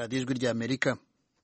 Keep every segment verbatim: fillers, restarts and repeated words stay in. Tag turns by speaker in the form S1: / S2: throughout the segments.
S1: radiyo ijwi ry'Amerika.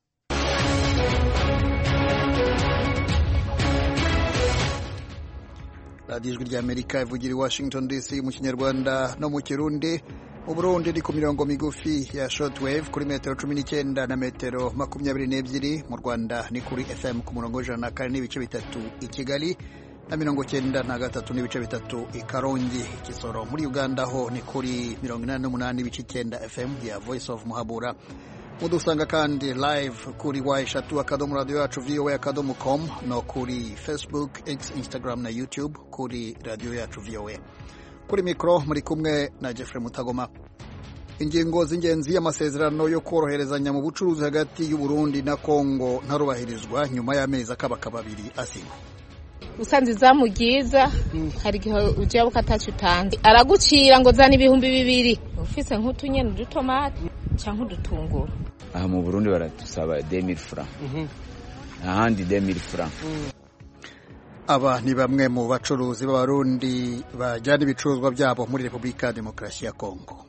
S1: radiyo ijwi ry'Amerika ivugira i Washington D C mu Kinyarwanda no mu Kirundi. Mu Burundi ni ku mirongo migufi ya shortwave kuri metero cumi n'icyenda na metero makumyabiri n'ebyiri. Mu Rwanda ni kuri F M ku murongo w'ijana na kane n'ibice bitatu i Kigali na mirongo cyenda na gatatu n'ibice bitatu i Karongi. Kisoro muri Uganda ho ni kuri mirongo inani n'umunani n'ibice icyenda F M ya Voice of Muhabura. Mudusanga kandi live kuri wa eshatu akadomo radio yacu V O A akadomo com no kuri Facebook, X, Instagram na YouTube kuri radio yacu V O A. Kuri mikro muri kumwe na Jeffrey Mutagoma. Ingingo z'ingenzi y'amasezerano yo koroherezanya mu bucuruzi hagati y'u Burundi na Kongo ntarubahirizwa nyuma y'amezi akabaka babiri asinywe.
S2: Usanze zamugiza hari gihe uje bukatacu tanze aragucira ngo zana ibihumbi bibiri ufise nk'utunyene dutomate cyangwa udutunguru.
S3: Aha mu Burundi baratusaba deux mille francs. Mhm. Ahandi deux mille francs.
S1: Aba ni bamwe mu bacuruzi b'Abarundi bajyana ibicuruzwa byabo muri Repubulika ya Demokarasi ya Kongo.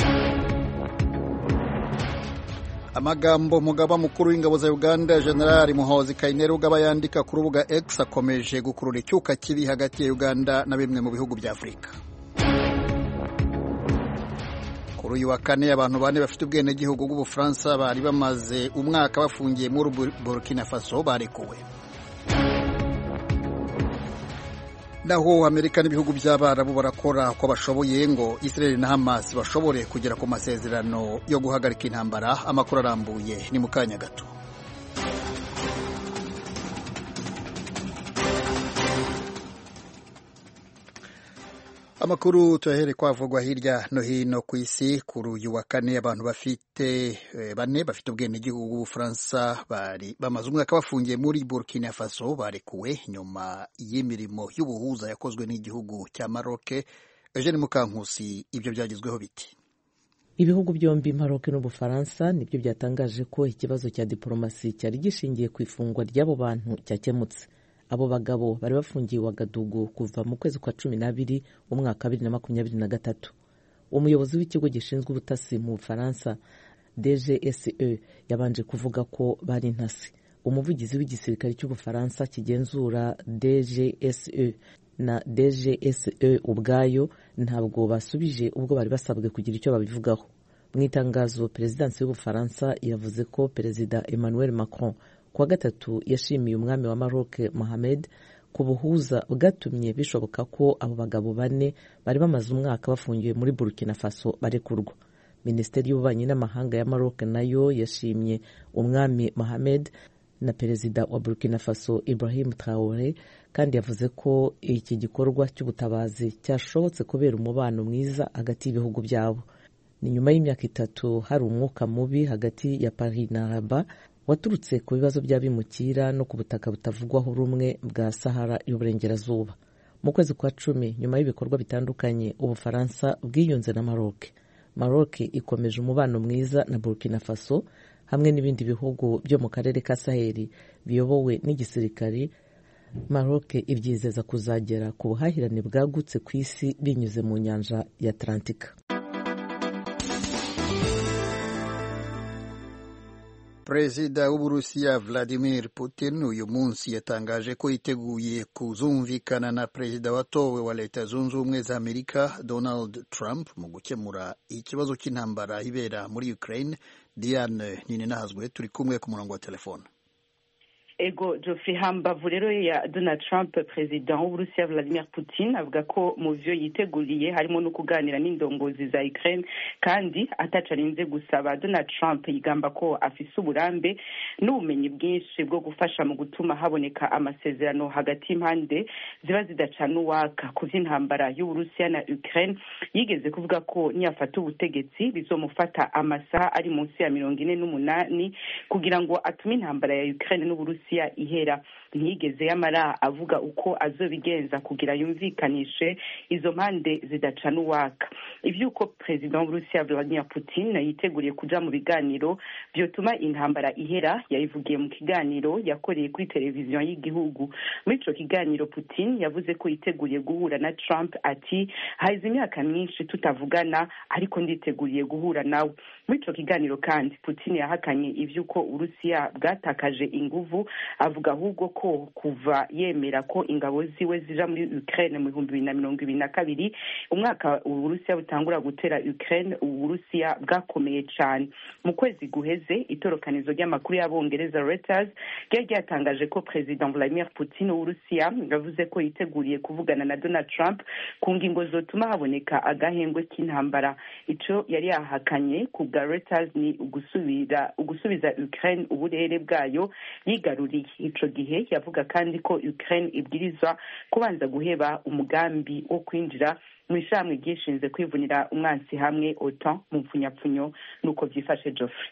S1: Amagambo mugaba mukuru w'ingabo za Uganda General Muhoozi Kainerugaba yandika ku rubuga X akomeje gukurura icyuka kibi hagati ya Uganda na bimwe mu bihugu bya Afurika. Kuri uyu wa kane abantu bane bafite ubwene gihugu bw'Ubufaransa bari bamaze umwaka bafungiye muri Burkina Faso barekuwe. Naho Amerika n'ibihugu by'Abarabu barakora ko bashoboye ngo Israel na Hamas bashobore kugera ku masezerano yo guhagarika intambara. Amakuru arambuye ni mukanya gato. Amakuru tuyahere kwavugwa hirya no hino ku isi. Kuri uyu wa kane abantu bafite bane bafite ubwene gihugu bw'Ubufaransa bari bamaze umwaka bafungiye muri Burkina Faso barekuwe nyuma y'imirimo y'ubuhuza yakozwe n'igihugu cya Maroc. Eugene Mukankusi, ibyo byagizweho biti?
S4: Ibihugu byombi Maroc n'Ubufaransa nibyo byatangaje ko ikibazo cya diplomasi cyari gishingiye ku ifungwa ry'abo bantu cyakemutse. Abo bagabo bari bafungiye Wagadugu kuva mu kwezi kwa cumi n'abiri umwaka wa bibiri na makumyabiri na gatatu. Umuyobozi w'ikigo gishinzwe ubutasi mu Bufaransa D G S E yabanje kuvuga ko bari intasi. Umuvugizi w'igisirikare cy'Ubufaransa kigenzura D G S E na D G S E ubwayo ntabwo basubije ubwo bari basabwe kugira icyo babivugaho. Mu itangazo Perezidansi y'Ubufaransa yavuze ko Perezida Emmanuel Macron kuwa gatatu yashimiye umwami wa Maroc Mohamed ku buhuza bwatumye bishoboka ko abo bagabo bane bari bamaze umwaka bafungiwe muri Burkina Faso barekurwa. Minisiteri y'Ububanyi n'Amahanga ya Maroc nayo yashimye umwami Mohamed na Perezida wa Burkina Faso Ibrahim Traoré kandi yavuze ko iki gikorwa cy'ubutabazi cyashobotse kubera umubano mwiza hagati y'ibihugu byabo. Ni nyuma y'imyaka itatu hari umwuka mubi hagati ya Paris na Rabat waturutse ku bibazo by'abimukira no ku butaka butavugwaho rumwe bwa Sahara y'Uburengerazuba. Mu kwezi kwa cumi nyuma y'ibikorwa bitandukanye Ubufaransa bwiyunze na Maroc. Maroc ikomeje umubano mwiza na Burkina Faso hamwe n'ibindi bihugu byo mu karere ka Sahel biyobowe n'igisirikari. Maroc ibyizeza kuzagera ku buhahirane bwagutse ku isi binyuze mu nyanja ya Atlantika.
S1: Perezida w'Uburusiya Vladimir Putin uyu munsi yatangaje ko yiteguye kuzumvikana na perezida watowe wa Leta Zunze Ubumwe za Amerika Donald Trump mu gukemura ikibazo cy'intambara ibera muri Ukraine. Diane Ninenahazwe turi kumwe ku murongo wa telefone.
S5: Ego Geoffrey hambavu rero ya Donald Trump president w'Uburusiya Vladimir Putin avuga ko mu vyo yiteguriye harimo no kuganira n'indongozi za Ukraine kandi atacarinze gusaba. Donald Trump yigamba ko afise uburambe n'ubumenyi bwinshi bwo gufasha mu gutuma haboneka amasezerano hagati y'impande ziba zidacana uwaka ku vy'intambara y'Uburusiya na Ukraine. Yigeze kuvuga ko niyafata ubutegetsi bizomufata amasaha ari munsi ya mirongo ine n'umunani kugira ngo atume intambara ya Ukraine n'Uburusiya y'uburusiya ihera. Ntiyigeze yamara avuga uko azobigenza kugira yumvikanishe izo mpande zidacana uwaka. Ivyuko President w'Uburusiya Vladimir Putin yiteguriye kuja mu biganiro vyotuma intambara ihera yayivugiye mu kiganiro yakoreye kuri televiziyo y'igihugu. Muri ico kiganiro Putin yavuze ko yiteguriye guhura na Trump, ati haize imyaka myinshi tutavugana ariko nditeguriye guhura nawe. Muri ico kiganiro kandi Putin yahakanye ivyuko Urusiya bwatakaje inguvu, avuga ahubwo ko kuva yemera ko ingabo ziwe zija muri Ukraine mu bihumbi bibiri na mirongo ibiri na kabiri, umwaka Uburusiya butangura gutera Ukraine, Uburusiya bwakomeye cyane. Mu kwezi guheze itorokanizo ry'amakuru y'abongereza Reuters ryari ryatangaje ko President Vladimir Putin w'Uburusiya yavuze ko yiteguriye kuvugana na Donald Trump ku ngingo zotuma haboneka agahengwe k'intambara. Ico yari yahakanye ku bwa Reuters ni ugusubira ugusubiza Ukraine uburere bwayo yigaruriye. Ico gihe yavuga kandi ko Ukraine ibwirizwa kubanza guheba umugambi wo kwinjira mu ishamwe ryishinze kwivunira umwansi hamwe OTAN mu mpfunyapfunyo. Nuko vyifashe Geoffrey.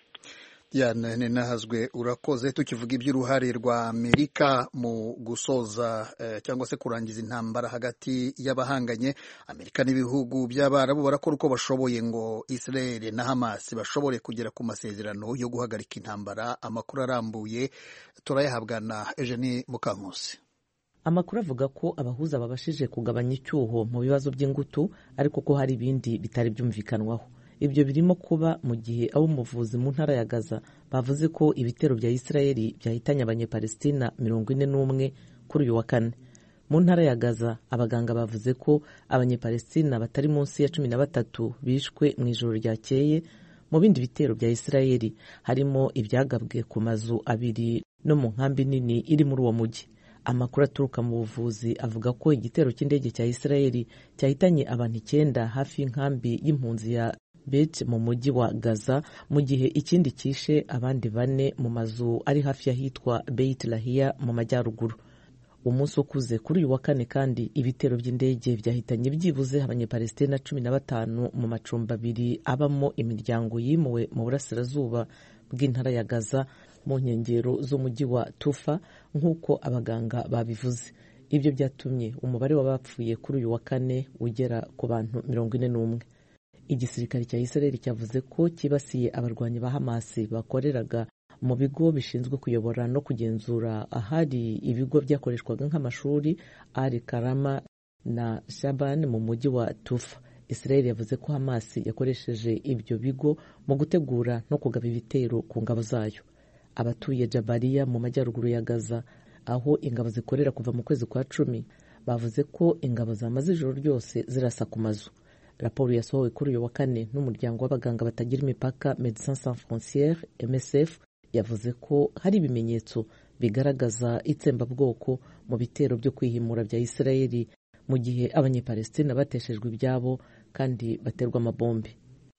S1: Yana nenahazwe urakoze. Tukivuga iby'uruhare rwa Amerika mu gusoza eh, cyangwa se kurangiza intambara hagati y'abahanganye, Amerika n'ibihugu by'Abarabu barakora uko bashoboye ngo Israel na Hamas bashobore kugera ku masezerano yo guhagarika intambara. Amakuru arambuye turayahabwa na Eugenie Mukankusi.
S4: Amakuru avuga ko abahuza babashije kugabanya icyuho mu bibazo by'ingutu, ariko ko hari ibindi bitari byumvikanwaho. Ibyo birimo kuba mu gihe abo muvuzi mu ntara ya Gaza bavuze ko ibitero bya Israeli byahitanye abanyepalestina mirongo ine n'umwe kuri uyu wa kane. Mu ntara ya Gaza abaganga bavuze ko abanyepalestina batari munsi ya cumi na batatu bishwe mu ijoro ryakeye mu bindi bitero bya Israeli, harimo ibyagabwe ku mazu abiri no mu nkambi nini iri muri uwo mujyi. Amakuru aturuka mu buvuzi avuga ko igitero cy'indege cya Israeli cyahitanye abantu icyenda hafi y'inkambi y'impunzi ya Bet mu mujyi wa Gaza, mu gihe ikindi kishe abandi bane mu mazu ari hafi y'ahitwa Beit Lahia mu majyaruguru. Umunsi ukuze kuri uyu wa kane kandi ibitero by'indege byahitanye byibuze abanyepalestina cumi na batanu mu macumbi abiri abamo imiryango yimuwe mu burasirazuba bw'intara ya Gaza mu nkengero z'umujyi wa Tufa, nk'uko abaganga babivuze. Ibyo byatumye umubare w'abapfuye kuri uyu wa kane ugera ku bantu mirongo ine n'umwe. Igisirikare cya Israel cyavuze ko kibasiye abarwanyi ba Hamas bakoreraga mu bigo bishinzwe kuyobora no kugenzura ahari ibigo byakoreshwaga nk'amashuri Al Karama na Shaban mu mujyi wa Tufa. Israel yavuze ko Hamas yakoresheje ibyo bigo mu gutegura no kugaba ibitero ku ngabo zayo. Abatuye Jabalia mu majyaruguru ya Gaza, aho ingabo zikorera kuva mu kwezi kwa cumi, bavuze ko ingabo zamaze ijoro ryose zirasa ku mazu. Raporo yasohowe kuri uyu wa kane n'umuryango w'abaganga batagira imipaka Médecins Sans Frontières M S F yavuze ko hari ibimenyetso bigaragaza itsembabwoko mu bitero byo kwihimura bya Israeli mu gihe abanyepalestina bateshejwe ibyabo kandi baterwa amabombe.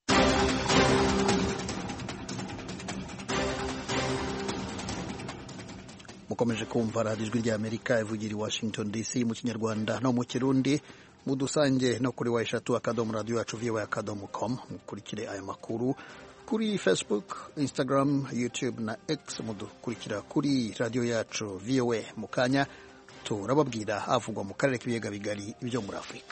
S1: Mukomeje kumva radiyo ijwi rya Amerika ivugira i Washington D C mu Kinyarwanda no mu Kirundi. Mudusange no kuri wa eshatu akadomo radio yacu voa akadomo com. Mukurikire aya makuru kuri Facebook, Instagram, YouTube na X. Mudukurikira kuri radio yacu voa. Mukanya turababwira havugwa mu karere k'ibiyaga bigari byo muri Afurika.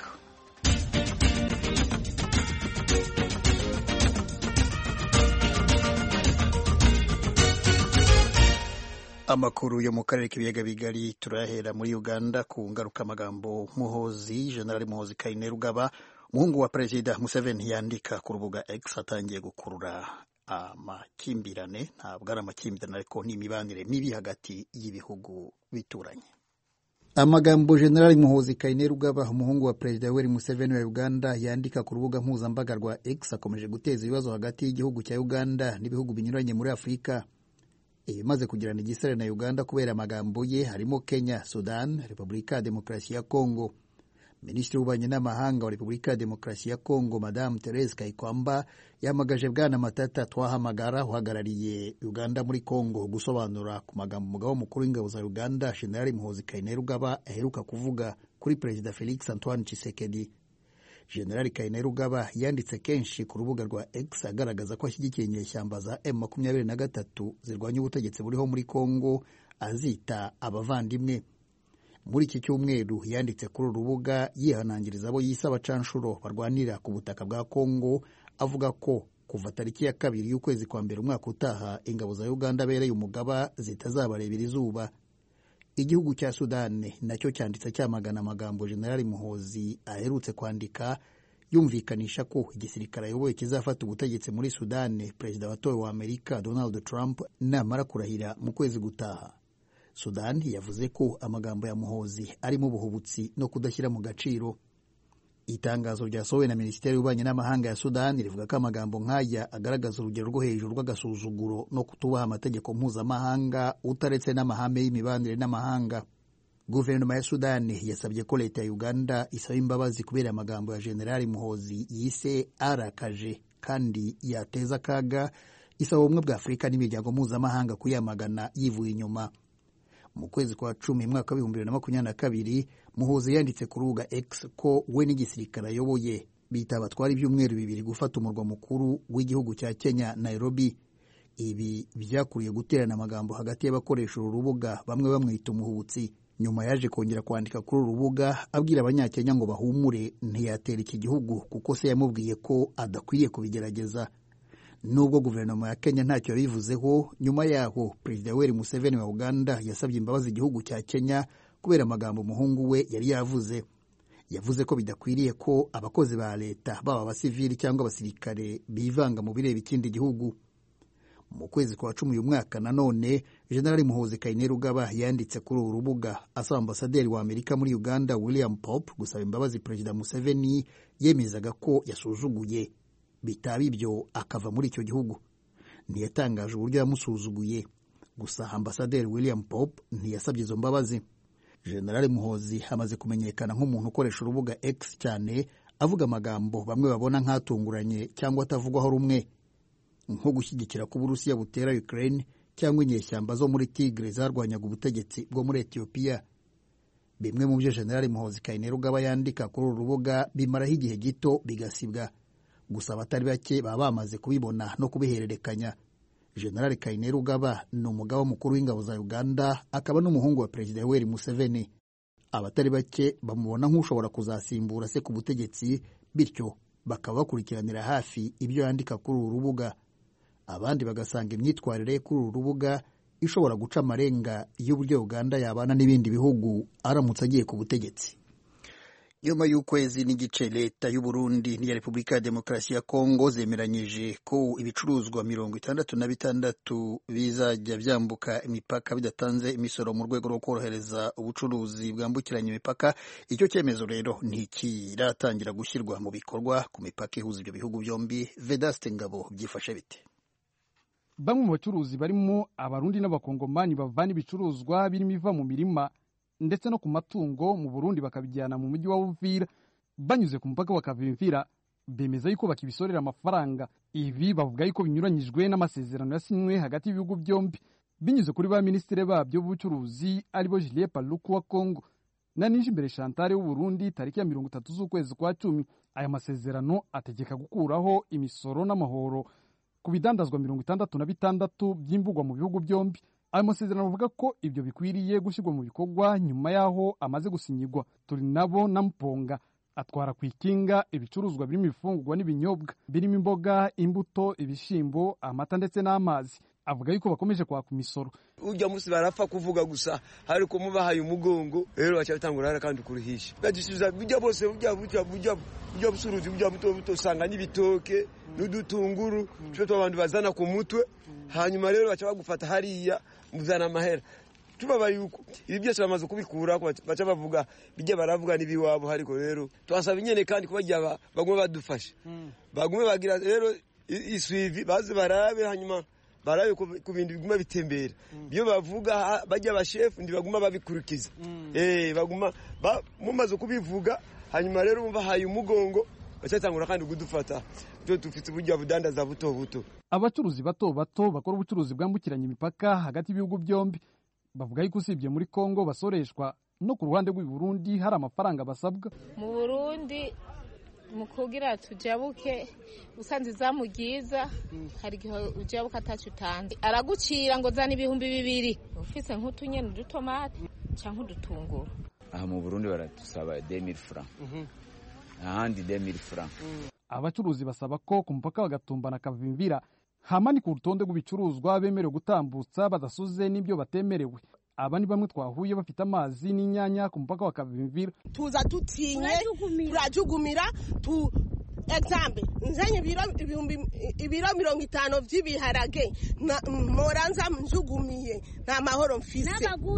S1: Amakuru yo mu karere k'ibiyaga bigari turahera muri Uganda ku ngaruka amagambo Muhozi General Muhozi Kainerugaba, umuhungu wa Perezida Museveni, yandika ku rubuga X atangiye gukurura amakimbirane. Ntabwo ari amakimbirane ariko ni imibanire mibi hagati y'ibihugu bituranye. Amagambo General Muhozi Kainerugaba, umuhungu wa Perezida Yoweri Museveni wa Uganda, yandika ku rubuga mpuzambaga rwa X akomeje guteza ibibazo hagati y'igihugu cya Uganda n'ibihugu binyuranye muri Afurika. Ibimaze kugirana igisare na Uganda kubera amagambo ye harimo Kenya, Sudan, Repubulika ya Demokarasi ya Kongo. Minisitiri w'ububanyi n'amahanga wa Repubulika ya Demokarasi ya Kongo Madame Therese Kayikwamba yamagaje Bwana Matata Twahamagara uhagarariye Uganda muri Kongo gusobanura ku magambo umugaba mukuru w'ingabo za Uganda General Muhozi Kainerugaba aheruka kuvuga kuri Perezida Felix Antoine Tshisekedi. General Kainerugaba yanditse kenshi ku rubuga rwa X agaragaza ko ashyigikiye inyeshyamba za M makumyabiri na gatatu zirwanya ubutegetsi buriho muri Kongo, azita abavandimwe. Muri iki cyumweru yanditse kuri uru rubuga yihanangiriza abo yise abacanshuro barwanira ku butaka bwa Kongo, avuga ko kuva tariki ya kabiri y'ukwezi kwa mbere umwaka utaha ingabo za Uganda abereye umugaba zitazabarebera izuba. Igihugu cya Sudani nacyo cyanditse cyamagana amagambo General Muhoozi aherutse kwandika yumvikanisha ko igisirikare ayoboye kizafata ubutegetsi muri Sudani perezida watowe wa Amerika Donald Trump namara kurahira mu kwezi gutaha. Sudani yavuze ko amagambo ya Muhoozi arimo ubuhubutsi no kudashyira mu gaciro. Itangazo ryasohowe na Minisiteri y'Ububanyi n'Amahanga ya Sudani rivuga ko amagambo nk'aya agaragaza urugero rwo hejuru rw'agasuzuguro no kutubaha amategeko mpuzamahanga utaretse n'amahame y'imibanire n'amahanga. Guverinoma ya Sudani yasabye ko leta ya Uganda isaba imbabazi kubera amagambo ya General Muhoozi yise arakaje kandi yateza akaga, isaba ubumwe bwa Afurika n'imiryango mpuzamahanga kuyamagana yivuye inyuma. Mu kwezi kwa cumi mwaka w'ibihumbi bibiri na makumyabiri na kabiri Muhoozi yanditse ku rubuga X ko we n'igisirikare ayoboye bita batwara ibyumweru bibiri gufata umurwa mukuru w'igihugu cya Kenya Nairobi. Ibi byakuriye guterana amagambo hagati y'abakoresha uru rubuga, bamwe bamwita umuhubutsi. Nyuma yaje kongera kwandika kuri uru rubuga abwira abanyakenya ngo bahumure, ntiyatera iki gihugu kuko se yamubwiye ko adakwiye kubigerageza. Nubwo guverinoma ya Kenya ntacyo yabivuzeho, nyuma yaho Perezida Yoweri Museveni wa Uganda yasabye imbabazi igihugu cya Kenya kubera amagambo umuhungu we yari yavuze. Yavuze ko bidakwiriye ko abakozi ba leta baba abasivili cyangwa abasirikare bivanga mu bireba ikindi gihugu. Mu kwezi kwa cumi uyu mwaka nanone General Muhoozi Kainerugaba yanditse kuri uru rubuga asaba ambasaderi wa Amerika muri Uganda William Pope gusaba imbabazi Perezida Museveni yemezaga ko yasuzuguye, bitaba ibyo akava muri icyo gihugu. Ntiyatangaje uburyo yamusuzuguye, gusa ambasaderi William Pope ntiyasabye izo mbabazi. General Muhoozi amaze kumenyekana nk'umuntu ukoresha urubuga X cyane, avuga amagambo bamwe babona nk'atunguranye cyangwa atavugwaho rumwe, nko gushyigikira ko Uburusiya butera Ukraine cyangwa inyeshyamba zo muri Tigre zarwanyaga ubutegetsi bwo muri Ethiopia. Bimwe mu byo General Muhoozi Kainerugaba yandika kuri uru rubuga bimaraho igihe gito bigasibwa, gusa abatari bake baba bamaze kubibona no kubihererekanya. General Kainerugaba ni umugaba mukuru w'ingabo za Uganda, akaba n'umuhungu wa Perezida Yoweri Museveni. Abatari bake bamubona nk'ushobora kuzasimbura se ku butegetsi, bityo bakaba bakurikiranira hafi ibyo yandika kuri uru rubuga. Abandi bagasanga imyitwarire kuri uru rubuga ishobora guca amarenga y'uburyo Uganda yabana n'ibindi bihugu aramutse agiye ku butegetsi. Nyuma y'ukwezi n'igice leta y'u Burundi n'iya Repubulika ya Demokarasi ya Kongo zemeranyije ko ibicuruzwa mirongo itandatu na bitandatu bizajya byambuka imipaka bidatanze imisoro mu rwego rwo korohereza ubucuruzi bwambukiranya imipaka. Icyo cyemezo rero ntikiratangira gushyirwa mu bikorwa ku mipaka ihuza ibyo bihugu byombi. Vedaste Ngabo byifashe bite?
S6: Bamwe mu bacuruzi barimo abarundi n'abakongomani bavana ibicuruzwa birimo iva mu mirima ndetse no ku matungo mu Burundi bakabijyana mu mujyi wa Uvira banyuze ku mupaka wa Kavimvira, bemeza yuko bakibisorera amafaranga. Ibi bavuga yuko binyuranyijwe n'amasezerano yasinywe hagati y'ibihugu byombi binyuze kuri ba ministre babyo b'ubucuruzi aribo Julien Paluku wa Kongo na Nijimbere Chantal w'u Burundi tariki ya mirongo itatu z'ukwezi kwa cumi. Aya masezerano ategeka gukuraho imisoro n'amahoro ku bidandazwa mirongo itandatu na bitandatu by'imbugwa mu bihugu byombi. Ayo masezerano avuga ko ibyo bikwiriye gushyirwa mu bikorwa nyuma yaho amaze gusinyirwa. Turi nabo na Mponga atwara ku ikinga ibicuruzwa birimo ibifungurwa n'ibinyobwa birimo imboga, imbuto, ibishimbo, amata ndetse n'amazi. Avuga yuko bakomeje kwaka imisoro.
S7: Ujya musi barapfa kuvuga gusa ariko mubahaye umugongo rero bacyatangura kandi kuruhisha. Bagisubiza bijya bose bujya bujya bujya bujya busuruzi bujya buto buto sanga n'ibitoke n'udutunguru cyo abantu bazana ku mutwe, hanyuma rero baca bagufata hariya muzana amahera. Tubaba yuko ibi byose bamaze kubikura baca bavuga bijya baravuga nibiwabo, ariko rero twasaba nyene kandi kubajya bagumwe badufasha bagumwe bagira rero isuivi baze barabe, hanyuma barabe ku bintu biguma bitembera byo bavuga bajya abashefu ndi baguma babikurikiza. Eh baguma mumaze kubivuga, hanyuma rero umva haye umugongo bacatangura kandi kudufata byo tufite burya budandaza buto buto.
S6: Abacuruzi bato bato bakora ubucuruzi bwambukiranya imipaka hagati y'ibihugu byombi bavuga yuko usibye muri Kongo basoreshwa no ku ruhande rw'u Burundi hari amafaranga basabwa.
S2: Mu Burundi mu kugira tujabuke usanze izamu ryiza hari igihe ujabuka atacu utanze aragucira ngo zana ibihumbi bibiri ufise nk'utunyeni udutomati cyangwa udutunguru.
S3: Aha mu Burundi baradusaba deux mille francs ahandi deux mille francs.
S6: Abacuruzi basaba ko ku mupaka w'Agatumba na Kavimvira hamani ku rutonde rw'ibicuruzwa bemerewe gutambutsa badasuze n'ibyo batemerewe. Aba ni bamwe twahuye bafite amazi n'inyanya ku mupaka wa Kavimvira.
S8: Tuza tutinye turajugumira tu example nzanye ibiro ibihumbi ibiro mirongo itanu by'ibiharage moranza mjugumiye nta mahoro mfise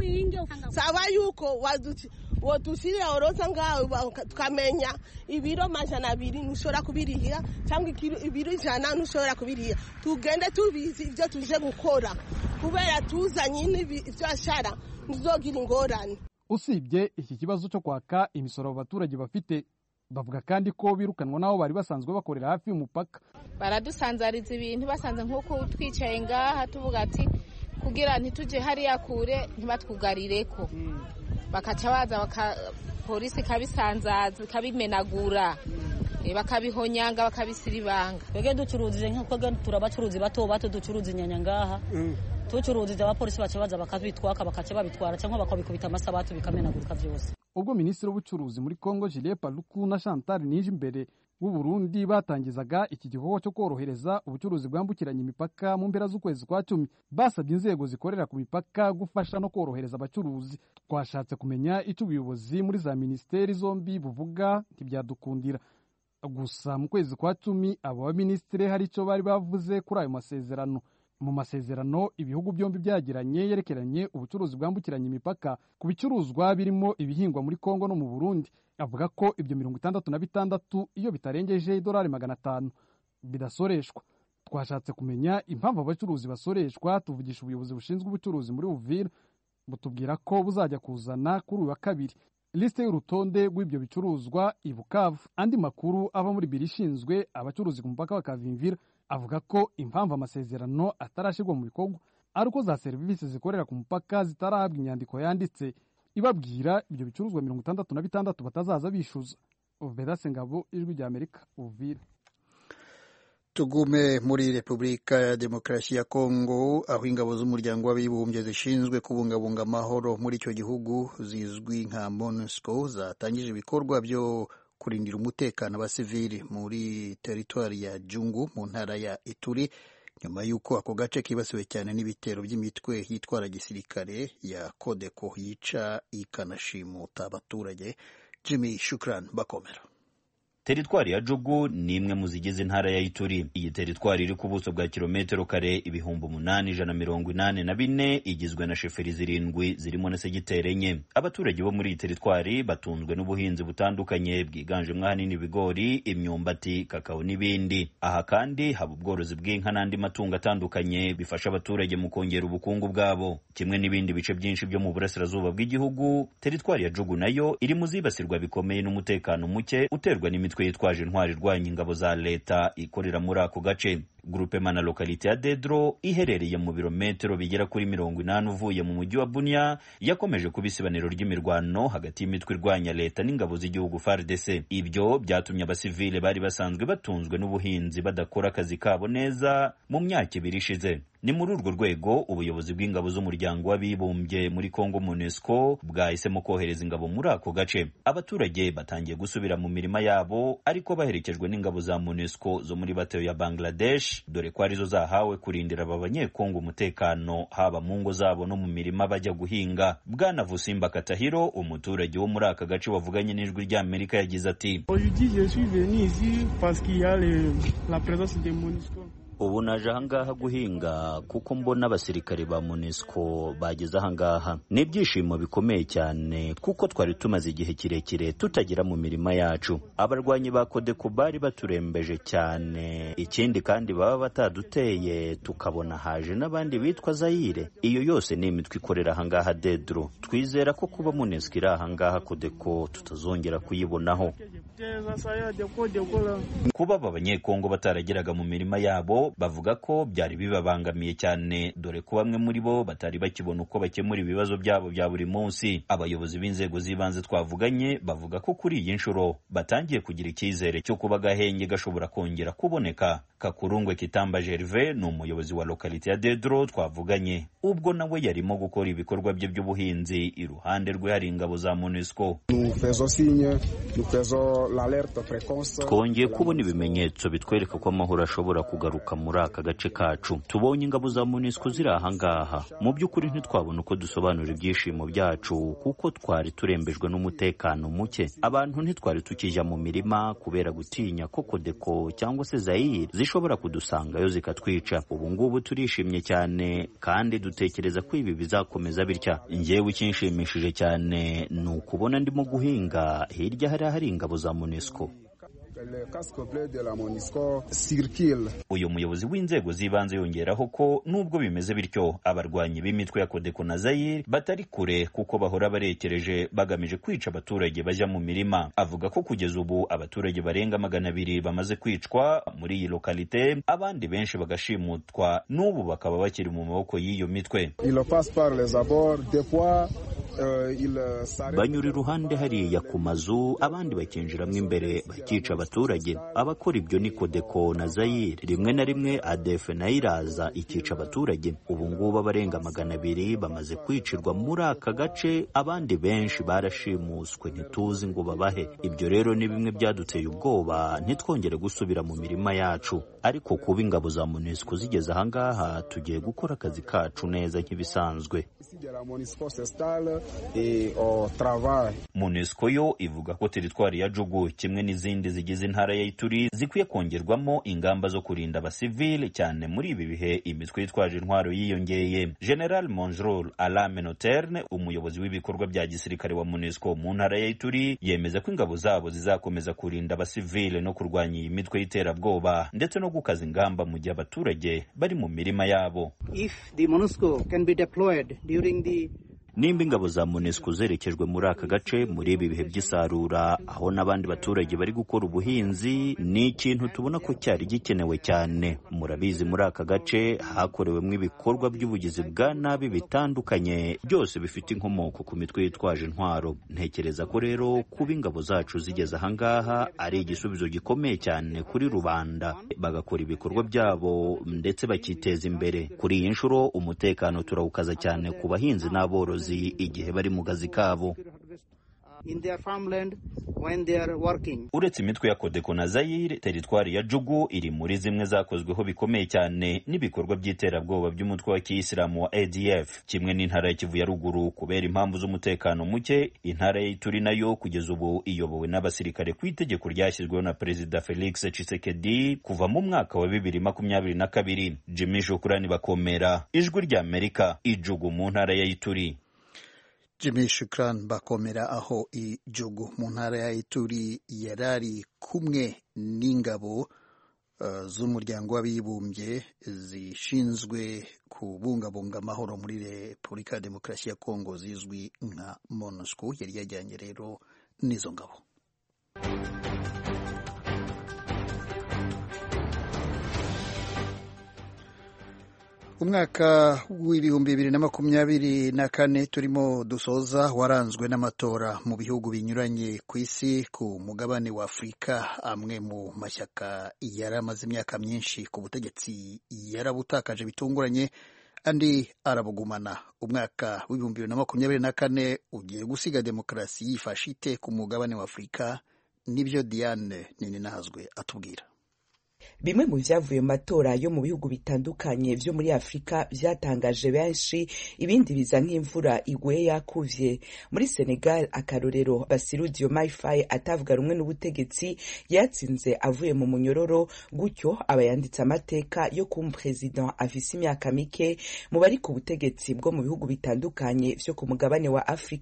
S8: saba yuko waduti wodushire oroza ngaho tukamenya ibiro majana abiri nushobora kubiriha cyangwa ibiro ijana nushobora kubiriha tugende tubizi ibyo tuje gukora kubera tuzanye n'ibyo ashara nzogira ingorane.
S6: Usibye iki kibazo cyo kwaka imisoro abaturage bafite, bavuga kandi ko birukanwa naho bari basanzwe bakorera hafi y'umupaka.
S2: Baradusanzariza ibintu basanze nk'uko twicaye ngaha tuvuga ati kugira ntituje hariya kure ntibatwugarireko bakaca baza baka polisi kabisanzaza kabimenagura bakabihonyanga bakabisiribanga.
S9: Twege ducuruzije nk'uko turabacuruzi bato bato ducuruza inyanya ngaha tucuruzije abapolisi baca baza bakabitwaka bakaca babitwara cyangwa bakabikubita amasabatu bikamenagurika byose.
S6: Ubwo Minisitiri w'Ubucuruzi muri Kongo Julien Paluku na Chantal Nijimbere w'u Burundi batangizaga iki gikorwa cyo korohereza ubucuruzi bwambukiranya imipaka mu mpera z'ukwezi kwa cumi, basabye inzego zikorera ku mipaka gufasha no korohereza abacuruzi. Twashatse kumenya icyo ubuyobozi muri za ministeri zombi buvuga ntibyadukundira. Gusa mu kwezi kwa cumi abo baminisitiri hari icyo bari bavuze kuri ayo masezerano. Mu masezerano ibihugu byombi byagiranye yerekeranye ubucuruzi bwambukiranya imipaka ku bicuruzwa birimo ibihingwa muri Kongo no mu Burundi, avuga ko ibyo mirongo itandatu na bitandatu iyo bitarengeje idolari magana atanu bidasoreshwa. Twashatse kumenya impamvu abacuruzi basoreshwa, tuvugisha ubuyobozi bushinzwe ubucuruzi muri Uvira butubwira ko buzajya kuzana kuri uyu wa kabiri liste y'urutonde rw'ibyo bicuruzwa i Bukavu. Andi makuru ava muri biro ishinzwe abacuruzi ku mupaka wa Kavimvira avuga ko impamvu amasezerano atarashirwa mu bikorwa ari uko za serivisi zikorera ku mupaka zitarahabwa inyandiko yanditse ibabwira ibyo bicuruzwa mirongo itandatu na bitandatu batazaza bishuza. Vedase Ngabo, Ijwi rya Amerika, Uvira.
S1: Tugume muri Repubulika ya Demokarasi ya Kongo, aho ingabo z'umuryango w'abibumbye zishinzwe kubungabunga amahoro muri icyo gihugu zizwi nka MONUSCO zatangije ibikorwa byo kurindira umutekano abasivili muri teritwari ya Jungu mu ntara ya Ituri, nyuma y'uko ako gace kibasiwe cyane n'ibitero by'imitwe yitwara gisirikare ya Kodeko yica ikanashimuta abaturage. Jimmy Shukran Bakomera.
S10: Teritwari ya Jugu ni imwe mu zigize intara ya Ituri. Iyi teritwari iri ku buso bwa kilometero kare ibihumbi umunani ijana mirongo inani na bine, igizwe na sheferi zirindwi zirimo na segiteri enye. Abaturage bo muri iyi teritwari batunzwe n'ubuhinzi butandukanye bwiganjemo ahanini ibigori, imyumbati, kakao n'ibindi. Aha kandi haba ubworozi bw'inka n'andi matungo atandukanye bifasha abaturage mu kongera ubukungu bwabo. Kimwe n'ibindi bice byinshi byo mu burasirazuba bw'igihugu, teritwari ya Jugu nayo iri mu zibasirwa bikomeye n'umutekano muke uterwa n'imitwe yitwaje intwari irwanya ingabo za leta ikorera muri ako gace. Grupe mana lokalite ya Dedro iherereye mu birometero bigera kuri mirongo inani uvuye mu mujyi wa Bunia yakomeje kubisibaniro ry'imirwano hagati y'imitwe irwanya leta n'ingabo z'igihugu F A R D C. Ibyo byatumye abasivile bari basanzwe batunzwe n'ubuhinzi badakora akazi kabo neza mu myaka ibiri ishize. Ni muri urwo rwego ubuyobozi bw'ingabo z'umuryango w'abibumbye muri Kongo MONUSCO bwahisemo kohereza ingabo muri ako gace. Abaturage batangiye gusubira mu mirima yabo ariko baherekejwe n'ingabo za MONUSCO zo muri bateyo ya Bangladesh, dore ko arizo zahawe kurindira aba banyekongo umutekano haba mu ngo zabo no mu mirima bajya guhinga. Bwana Vusimba Katahiro, umuturage wo muri aka gace wavuganye n'Ijwi rya Amerika, yagize ati: ubu naje ahangaha guhinga kuko mbona abasirikare ba MONUSCO bageze ahangaha. Ni ibyishimo bikomeye cyane kuko twari tumaze igihe kirekire tutagera mu mirima yacu. Abarwanyi ba Kodeko bari baturembeje cyane, ikindi kandi baba bataduteye tukabona haje n'abandi bitwa Zaire. Iyo yose ni imitwe ikorera ahangaha Dedro. Twizera ko kuba MONUSCO iri ahangaha Kodeko tutazongera kuyibonaho. Kuba aba banyekongo batarageraga mu mirima yabo bo bavuga ko byari bibabangamiye cyane dore ko bamwe muri bo batari bakibona uko bakemura ibibazo byabo bya buri munsi. Abayobozi b'inzego z'ibanze twavuganye bavuga ko kuri iyi nshuro batangiye kugira icyizere cyo kuba agahenge gashobora kongera kuboneka. Kakurungwe Kitamba Gervais ni umuyobozi wa lokalite ya Dedro twavuganye, ubwo nawe yarimo gukora ibikorwa bye by'ubuhinzi. Iruhande rwe hari ingabo za MONUSCO. Twongeye kubona ibimenyetso bitwereka ko amahoro ashobora kugaruka muri aka gace kacu. Tubonye ingabo za MONUSCO ziri aha ngaha. Mu by'ukuri ntitwabona uko dusobanura ibyishimo byacu kuko twari turembejwe n'umutekano muke. Abantu ntitwari tukijya mu mirima kubera gutinya ko Kodeko cyangwa se Zaire zishobora kudusangayo zikatwica. Ubu ngubu turishimye cyane kandi dutekereza ko ibi bizakomeza bitya. Njyewe ikinshimishije cyane ni ukubona ndimo guhinga hirya hari hari ingabo za MONUSCO. Uyu muyobozi w'inzego z'ibanze yongeraho ko nubwo bimeze bityo abarwanyi b'imitwe ya Kodeko na Zaire batari kure kuko bahora barekereje bagamije kwica abaturage bajya mu mirima. Avuga ko kugeza ubu abaturage barenga magana abiri bamaze kwicwa muri iyi lokalite, abandi benshi bagashimutwa n'ubu bakaba bakiri mu maboko y'iyo mitwe. Banyura iruhande hariya ku mazu, abandi bakinjiramo imbere bakica abaturage. Abakora ibyo ni Kodeko na Zaire. Rimwe na rimwe A D F nayo iraza ikica abaturage. Ubu ngubu abarenga magana abiri bamaze kwicirwa muri aka gace, abandi benshi barashimuswe ntituzi ngo babahe. Ibyo rero ni bimwe byaduteye ubwoba ntitwongere gusubira mu mirima yacu. Ariko kuba ingabo za MONUSCO zigeze aha ngaha tugiye gukora akazi kacu neza nk'ibisanzwe. MONUSCO yo ivuga ko teritwari ya Jugu kimwe n'izindi zigize intara ya Ituri zikwiye kongerwamo ingamba zo kurinda abasivile cyane muri ibi bihe imitwe yitwaje intwaro yiyongeye. General Monjrol Alame Noterne, umuyobozi w'ibikorwa bya gisirikare wa MONUSCO mu ntara ya Ituri, yemeza ko ingabo zabo zizakomeza kurinda abasivile no kurwanya iyi mitwe y'iterabwoba ndetse no gukaza ingamba mu gihe abaturage bari mu mirima yabo.
S11: If the MONUSCO can be deployed during the
S10: Nimba ingabo za MONUSCO zerekejwe muri aka gace muri ibi bihe by'isarura aho n'abandi baturage bari gukora ubuhinzi, ni ikintu tubona ko cyari gikenewe cyane. Murabizi muri aka gace hakorewemo ibikorwa by'ubugizi bwa nabi bitandukanye, byose bifite inkomoko ku mitwe yitwaje intwaro. Ntekereza ko rero kuba ingabo zacu zigeze aha ngaha ari igisubizo gikomeye cyane kuri rubanda, bagakora ibikorwa byabo ndetse bakiteza imbere. Kuri iyi nshuro umutekano turawukaza cyane ku bahinzi n'aborozi igihe bari mu kazi kabo.
S11: in their farmland when they are working.
S10: Uretse imitwe ya Kodeko na Zaire, teritwari ya Jugu iri muri zimwe zakozweho bikomeye cyane n'ibikorwa by'iterabwoba by'umutwe wa Kiyisilamu wa A D F, kimwe n'intara ya Kivu ya ruguru kubera impamvu z'umutekano muke. Intara ya Ituri nayo kugeza ubu iyobowe n'abasirikare ku itegeko ryashyizweho na Perezida Felix Tshisekedi kuva mu mwaka wa bibiri makumyabiri na kabiri. Jimmy Shukrani Bakomera, Ijwi rya Amerika, Ijugu mu ntara ya Ituri.
S1: Jimmy Shukran Bakomera aho Ijugu mu ntara ya Ituri yarari kumwe n'ingabo uh, z'umuryango w'abibumbye zishinzwe kubungabunga amahoro muri Repubulika ya Demokarasi ya Kongo zizwi nka MONUSCO. Yari yajyanye rero n'izo ngabo. Umwaka w'ibihumbi bibiri na makumyabiri na kane turimo dusoza waranzwe n'amatora mu bihugu binyuranye ku isi. Ku mugabane wa Afurika, amwe mu mashyaka yaramaze imyaka myinshi ku butegetsi yarabutakaje bitunguranye, andi arabugumana. Umwaka w'ibihumbi bibiri na makumyabiri na kane ugiye gusiga demokarasi yifashe ite ku mugabane wa Afurika? Nibyo Diane Nininahazwe atubwira.
S12: Bimwe mu byavuye mu matora yo mu bihugu bitandukanye byo muri Afurika byatangaje benshi, ibindi biza nk'imvura iguye yakuvye. Muri Senegal akarorero, Bassirou Diomaye Faye atavuga rumwe n'ubutegetsi yatsinze avuye mu munyororo, gutyo aba yanditse amateka yo kuba president afise imyaka mike mu bari ku butegetsi bwo mu bihugu bitandukanye vyo ku mugabane wa Afrika.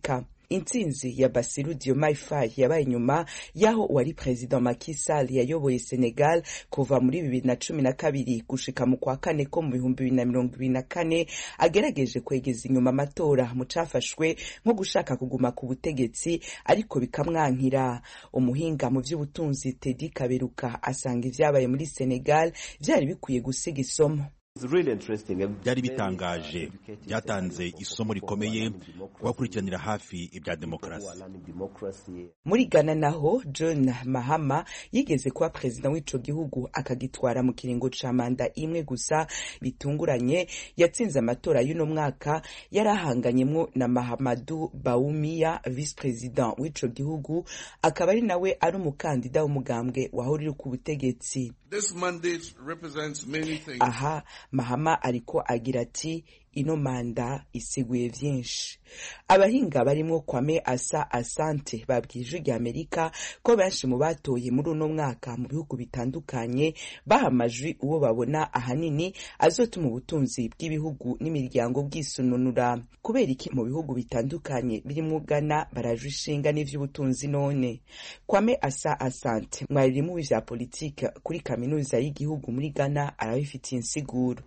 S12: intsinzi ya Bassirou Diomaye Faye yabaye nyuma yaho wari President Macky Sall yayoboye Senegal kuva muri bibiri na cumi na kabiri gushika mu kwa kane ko mu bihumbi bibiri na mirongo ibiri na kane agerageje kwegeza inyuma amatora mu cafashwe nko gushaka kuguma ku butegetsi ariko bikamwankira. Umuhinga mu vy'ubutunzi Teddy Kaberuka asanga ivyabaye muri Senegal vyari bikwiye gusiga isomo.
S13: Byari bitangaje, byatanze isomo rikomeye kubakurikiranira hafi ibya demokarasi.
S12: Muri Ghana naho John Mahama yigeze kuba president w'ico gihugu akagitwara mu kiringo ca manda imwe gusa bitunguranye. Yatsinze amatora y'uno mwaka yarahanganyemwo na Mahamadou Bawumia vice president w'ico gihugu, akaba ari nawe ari umukandida w'umugambwe wahurira ku butegetsi.
S14: This mandate represents many things.
S12: Aha Mahama ariko agira ati ino manda isiguye vyinshi. Abahinga barimo Kwame Asa Asante babwije rya Amerika ko benshi mu batoye muri uno mwaka mu bihugu bitandukanye bahamajwe uwo babona ahanini azotuma ubutunzi bw'ibihugu n'imiryango bwisununura. Kubera iki mu bihugu bitandukanye birimo Ghana barajwe ishinga n'vy'ubutunzi none? Kwame Asa Asante mwari mu vya politique kuri kaminuza y'igihugu muri Ghana arabifitiye insiguro.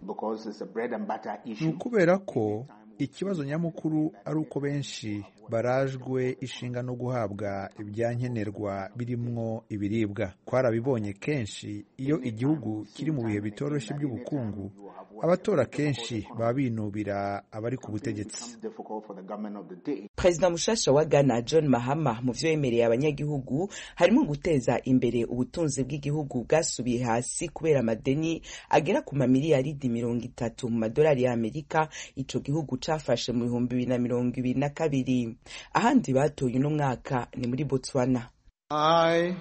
S15: Kubera ko ikibazo nyamukuru ari uko benshi barajwe ishinga no guhabwa ibyankenerwa birimwo ibiribwa. Twarabibonye kenshi iyo igihugu kiri mu bihe bitoroshye by'ubukungu, abatora kenshi baba binubira abari ku butegetsi.
S12: President mushasha wa Ghana John Mahama mu vyo yemereye abanyagihugu harimo guteza imbere ubutunzi bw'igihugu bwasubiye hasi kubera amadeni agera ku mamiliyaridi mirongo itatu mu madolari ya Amerika ico gihugu cafashe mu bihumbi bibiri na mirongo ibiri na kabiri. Ahandi batoye uno mwaka ni muri Botswana.
S16: I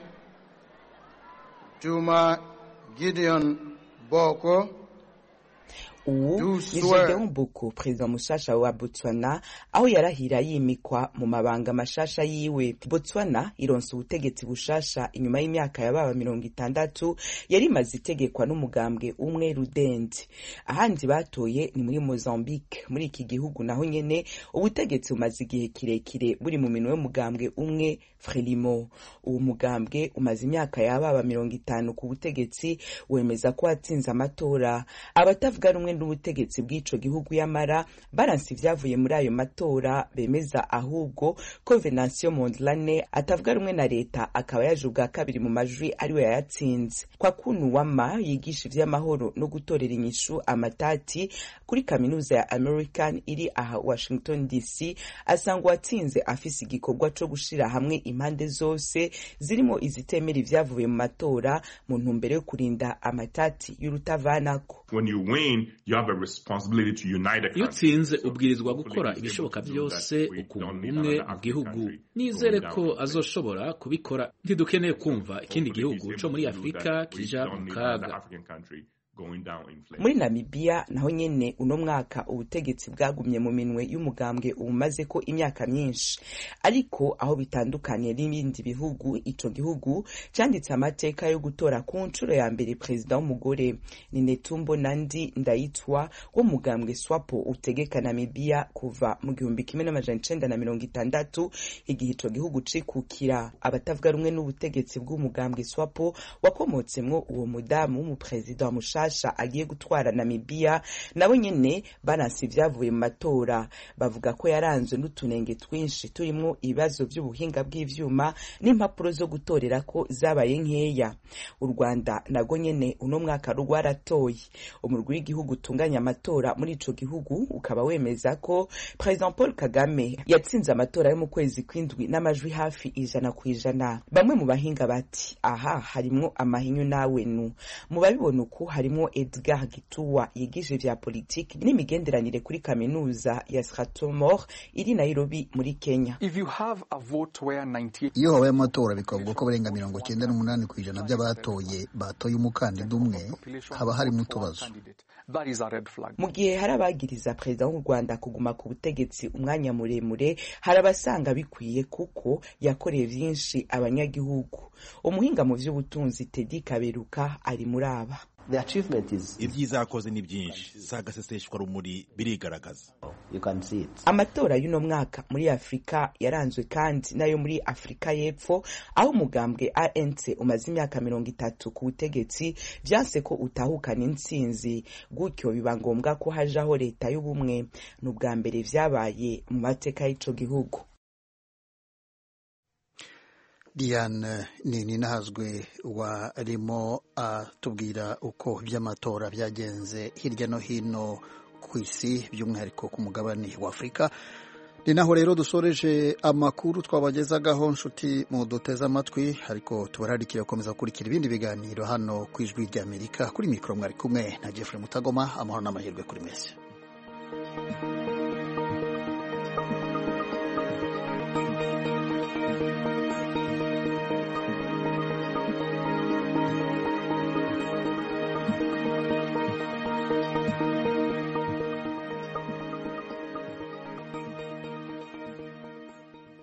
S16: Juma Gideon Boko
S12: ubu ni Gedeon Boko, president mushasha wa Botswana, aho yarahira yimikwa mu mabanga mashasha yiwe. Botswana ironse ubutegetsi bushasha inyuma y'imyaka yababa mirongo itandatu yari maze itegekwa n'umugambwe umwe Rudendi. Ahandi batoye ni muri Mozambique. Muri iki gihugu naho nyene ubutegetsi bumaze igihe kirekire buri mu minwe y'umugambwe umwe Frelimo. Uwo mugambwe umaze imyaka yababa mirongo itanu ku butegetsi, wemeza ko watsinze amatora. Abatavuga rumwe n'ubutegetsi bw'ico gihugu yamara baransi ivyavuye muri ayo matora, bemeza ahubwo ko Venancio Mondlane atavuga rumwe na leta akaba yajuga kabiri mu majwi ariwe yayatsinze. Kwa kunu wama yigisha ivy'amahoro no gutorera inyishu amatati kuri kaminuza ya American iri aha Washington D C, asanga watsinze afise igikorwa co gushira hamwe impande zose zirimo izitemera ivyavuye mu matora mu ntumbero yo kurinda amatati y'urutavanako.
S17: When you win, you have a responsibility to unite a country.
S18: Iyo utsinze ubwirizwa gukora ibishoboka byose ukunga umwe mu gihugu. Nizere ko azoshobora kubikora. Ntidukeneye kumva ikindi gihugu co muri Afrika kija mu kaga.
S12: Muri Namibia naho nyene uno mwaka ubutegetsi bwagumye mu minwe y'umugambwe umaze ko imyaka myinshi, ariko aho bitandukanye n'ibindi bihugu ico gihugu canditse amateka yo gutora ku ncuro ya mbere president w'umugore. Ni Netumbo Nandi Ndaitwa wo mugambwe SWAPO utegeka Namibia kuva mu gihumbi kimwe n'amajana icenda na mirongo itandatu igihe ico gihugu cikukira. Abatavuga rumwe n'ubutegetsi bw'umugambwe SWAPO wakomotsemwo uwo mudamu w'umupresident musha agiye gutwara Namibia nabo nyene baransi ivyavuye mu matora, bavuga ko yaranzwe n'utunenge twinshi turimo ibibazo by'ubuhinga bw'ivyuma n'impapuro zo gutorera ko zabaye nkeya. U Rwanda nago nyene uno mwaka rwaratoye. Umurwi w'igihugu utunganya amatora muri ico gihugu ukaba wemeza ko President Paul Kagame yatsinze amatora yo mu kwezi kw'indwi n'amajwi hafi ijana ku ijana. Bamwe mu bahinga bati aha harimwo amahinyu nawe nu. Mu babibona uko harimo Edgar Gituwa yigisha vya politiki n'imigenderanire kuri kaminuza ya Strathmore iri Nairobi muri Kenya.
S1: Iyo habaye amatora bikavuga ko barenga mirongo cyenda n'umunani ku ijana by'abatoye batoye umukandida umwe, haba hari mu tubazo.
S12: Mu gihe hari abagiriza president w'u Rwanda kuguma ku butegetsi umwanya muremure, hari abasanga bikwiye kuko yakoreye vyinshi abanyagihugu. Umuhinga mu vy'ubutunzi Teddy Kaberuka ari muri aba.
S13: ibyiza yakoze ni byinshi, si agaseseshwa rumuri, birigaragaza.
S12: Amatora y'uno mwaka muri Afurika yaranzwe kandi nayo muri Afurika y'Epfo, aho umugambwe A N C umaze imyaka mirongo itatu ku butegetsi vyanse ko utahukana intsinzi, gutyo biba ngombwa ko hajaho leta y'ubumwe. N'ubwa mbere vyabaye mu mateka y'ico gihugu.
S1: Diane Nini Nahazwe warimo atubwira uko by'amatora byagenze hirya no hino ku isi, by'umwihariko ku mugabane wa Afurika. Ni naho rero dusoreje amakuru twabagezagaho, nshuti mu duteze amatwi, ariko tubararikira gukomeza gukurikira ibindi biganiro hano ku Ijwi ry'Amerika. Kuri mikoro mwari kumwe na Jeffrey Mutagoma. Amahoro n'amahirwe kuri mwese.